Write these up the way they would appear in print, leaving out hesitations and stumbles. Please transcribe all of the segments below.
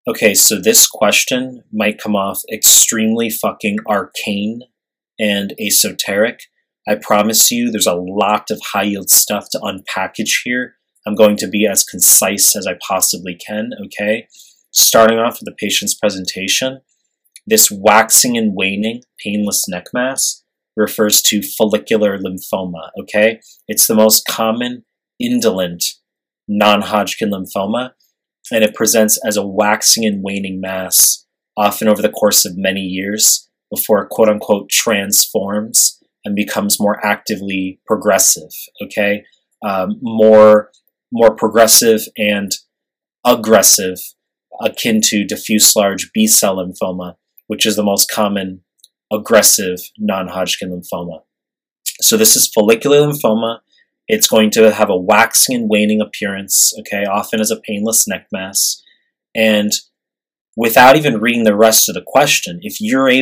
Okay, so this question might come off extremely fucking arcane and esoteric. I promise you there's a lot of high yield stuff to unpackage here. I'm going to be as concise as I possibly can, okay? Starting off with the patient's presentation, this waxing and waning painless neck mass refers to follicular lymphoma, okay? It's the most common indolent non-Hodgkin lymphoma, and it presents as a waxing and waning mass, often over the course of many years, before it quote-unquote transforms and becomes more actively progressive, okay? More progressive and aggressive, akin to diffuse large B-cell lymphoma, which is the most common aggressive non-Hodgkin lymphoma. So this is follicular lymphoma. It's going to have a waxing and waning appearance, okay, often as a painless neck mass. And without even reading the rest of the question, if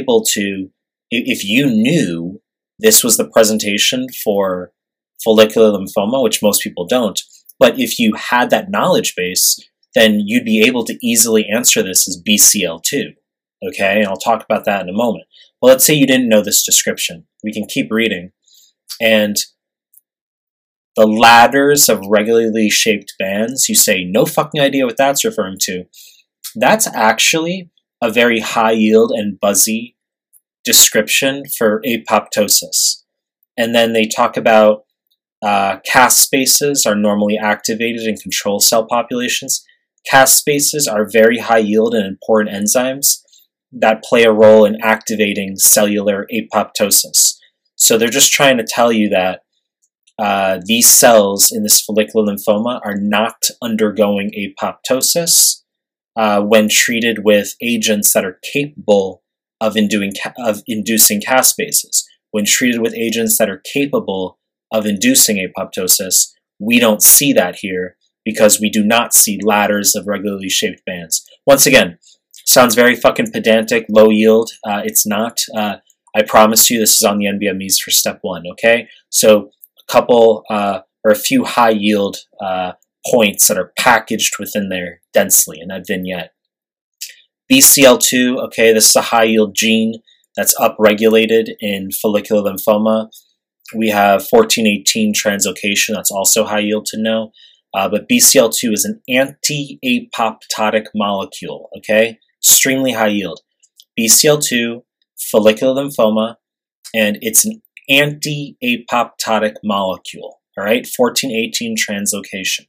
you knew this was the presentation for follicular lymphoma, which most people don't, but if you had that knowledge base, then you'd be able to easily answer this as BCL2, okay? And I'll talk about that in a moment. Well, let's say you didn't know this description. We can keep reading. And the ladders of regularly shaped bands, you say, no fucking idea what that's referring to. That's actually a very high yield and buzzy description for apoptosis. And then they talk about Cas spaces are normally activated in control cell populations. Cas spaces are very high yield and important enzymes that play a role in activating cellular apoptosis. So they're just trying to tell you that these cells in this follicular lymphoma are not undergoing apoptosis when treated with agents that are capable of inducing Cas spaces. When treated with agents that are capable of inducing apoptosis, we don't see that here because we do not see ladders of regularly shaped bands. Once again, sounds very fucking pedantic, low yield. It's not. I promise you this is on the NBMEs for step 1, okay? So couple or a few high yield points that are packaged within there densely in that vignette. BCL2, okay, this is a high yield gene that's upregulated in follicular lymphoma. We have 1418 translocation, that's also high yield to know. But BCL2 is an anti-apoptotic molecule, okay? Extremely high yield. BCL2, follicular lymphoma, and it's an anti-apoptotic molecule, all right? 1418 translocation.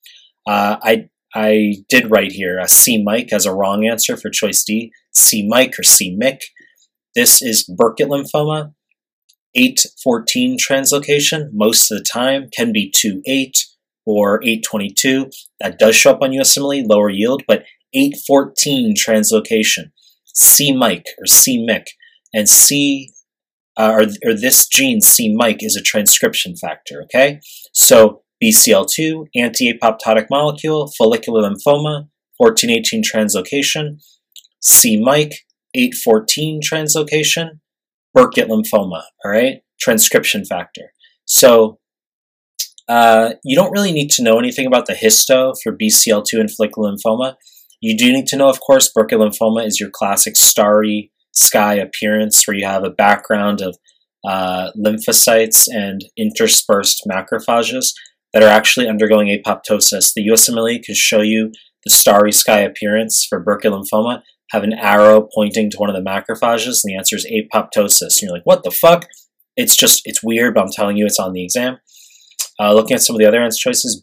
I did write here C-Mic as a wrong answer for choice D. C-Mic or C-Mic. This is Burkitt lymphoma. 814 translocation, most of the time, can be 2-8 or 822. That does show up on USMLE, lower yield, but 814 translocation, C-Mic or C-Mic, and this gene C-Mic is a transcription factor, okay? So BCL2, anti-apoptotic molecule, follicular lymphoma, 1418 translocation, C-Mic, 814 translocation, Burkitt lymphoma, all right? Transcription factor. So you don't really need to know anything about the histo for BCL2 and follicular lymphoma. You do need to know, of course, Burkitt lymphoma is your classic starry sky appearance where you have a background of lymphocytes and interspersed macrophages that are actually undergoing apoptosis. The USMLE can show you the starry sky appearance for Burkitt lymphoma, have an arrow pointing to one of the macrophages, and the answer is apoptosis. And you're like, what the fuck? It's weird, but I'm telling you it's on the exam. Looking at some of the other answer choices,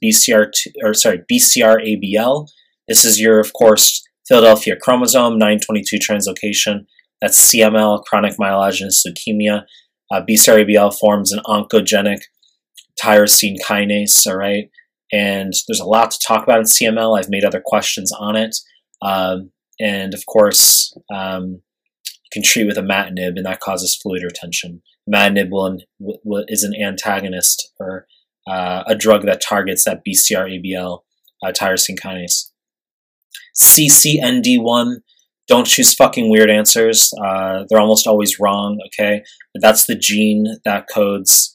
BCR-ABL. This is your, of course, Philadelphia chromosome, 922 translocation. That's CML, chronic myelogenous leukemia. BCR-ABL forms an oncogenic tyrosine kinase, all right? And there's a lot to talk about in CML. I've made other questions on it. And of course, you can treat with imatinib, and that causes fluid retention. Imatinib is an antagonist or a drug that targets that BCR-ABL tyrosine kinase. CCND1, don't choose fucking weird answers. They're almost always wrong, okay? But that's the gene that codes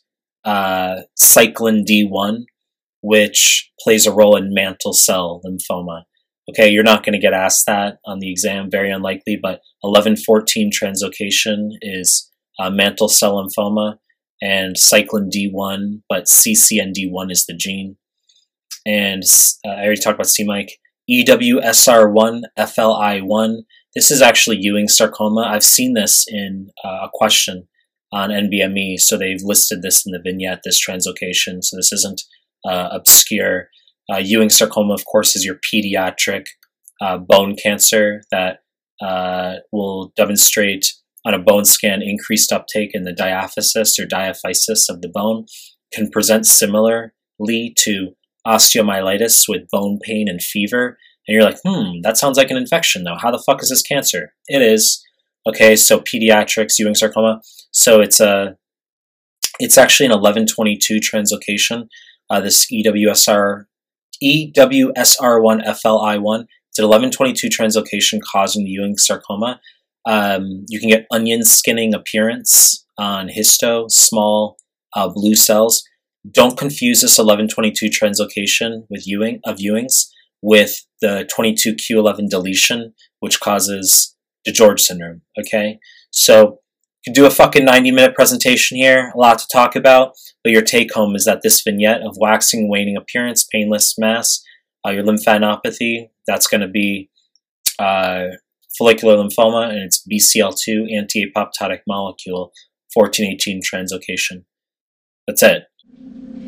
cyclin D1, which plays a role in mantle cell lymphoma. Okay, you're not going to get asked that on the exam, very unlikely, but 1114 translocation is mantle cell lymphoma, and cyclin D1, but CCND1 is the gene. And I already talked about CMYC. EWSR1, FLI1. This is actually Ewing sarcoma. I've seen this in a question on NBME, so they've listed this in the vignette, this translocation, so this isn't obscure. Ewing sarcoma, of course, is your pediatric bone cancer that will demonstrate on a bone scan increased uptake in the diaphysis or diaphysis of the bone, can present similarly to osteomyelitis with bone pain and fever. And you're like, that sounds like an infection though. How the fuck is this cancer? It is. Okay, so pediatrics, Ewing sarcoma. So it's actually an 1122 translocation. This EWSR1 FLI1. It's an 1122 translocation causing the Ewing sarcoma. You can get onion skinning appearance on histo, small blue cells. Don't confuse this 1122 translocation with Ewing's with the 22q11 deletion, which causes DeGeorge syndrome. Okay, so you can do a fucking 90-minute presentation here, a lot to talk about, but your take-home is that this vignette of waxing, waning appearance, painless mass, your lymphadenopathy, that's going to be follicular lymphoma, and it's BCL2 anti-apoptotic molecule 1418 translocation. That's it.